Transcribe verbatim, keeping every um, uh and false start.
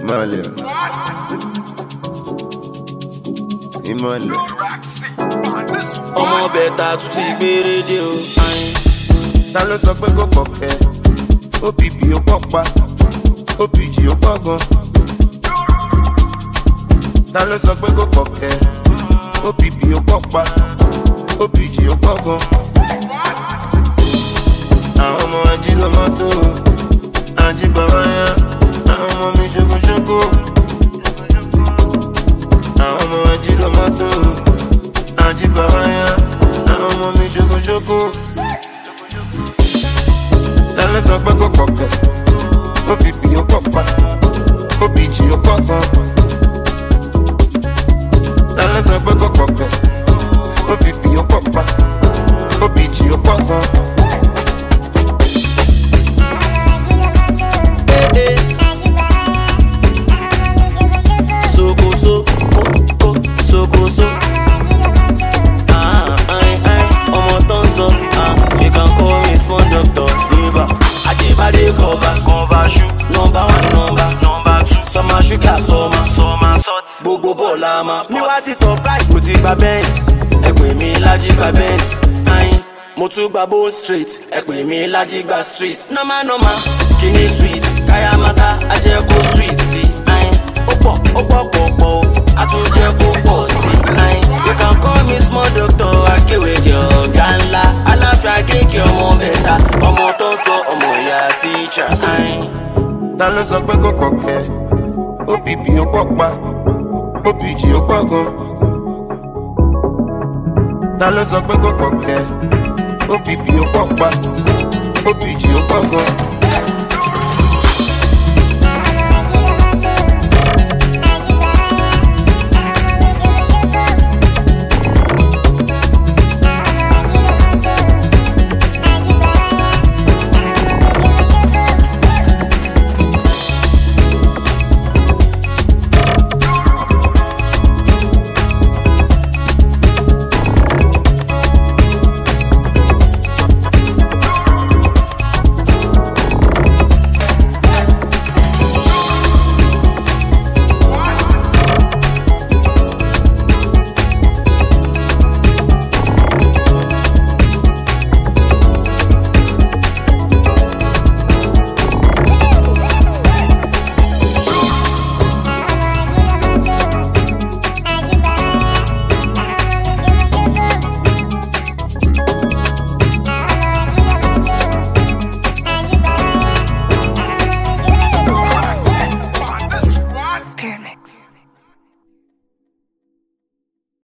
ìmọ̀lẹ̀ ìmọ̀lẹ̀. ọmọ bẹ̀ta tún ti gbére dé o. Ta ló sọ pé kò fọ̀kẹ́? O P P ó pọ̀ pa, O P G ó pọ̀ gan. Ta ló sọ pé kò fọ̀kẹ́? O P P ó pọ̀ pa, O P G ó pọ̀ gan. Àwọn ọmọ ají ló mọ́tò, ají bàbá yá, àwọn ọmọ mi ṣokoṣoko. Àwọn ọmọ ají ló mọ́tò, ají bàbá yá, àwọn ọmọ mi ṣokoṣoko. Ta ló sọ pé kò fọ̀kẹ́? O P P ó pọ̀ pa, O P G ó pọ̀ gan. Ta ló sọ pé kò fọ̀kẹ́? O P P ó pọ̀ pa, O P G ó pọ̀ gan. Sokoso, koko, sokoso. Ah, ai, ai, ọmọ tó ń sọ. Ah, you can call me small doctor. River, Ajibade cover, cover shoe. Number one, number, number two. Summer sugar, summer, summer salt. Gbogbo bọ́ọ̀lù ma. Mi wá ti surprise, mo ti gba Benz. Ẹ̀pẹ̀ mi lájí gba Benz. Ayin, mo tún gba Bow Street. Ẹ̀pẹ̀ mi lájí gba street. Normal, normal, kìíní sweet. Kaya mata, ajẹ́ kó sweet sí. Ayin, ó pọ̀, ó pọ̀ pọ̀ pọ̀ o. Àtúnjẹ kó pọ̀ sí. Ayin, you can call me small doctor. Akéwèjẹ ọ̀gá ńlá. Aláfíà kéèké ọmọ bẹ̀ta. Ọmọ tó ń sọ ọmọ ìyá teacher. Ayin. Ta ló sọ pé kò fọ̀kẹ́? O P P ó pọ̀ pa, O P G ó pọ̀ gan. Ta ló sọ pé kò fọ̀kẹ́? O P P ó pọ̀ pa,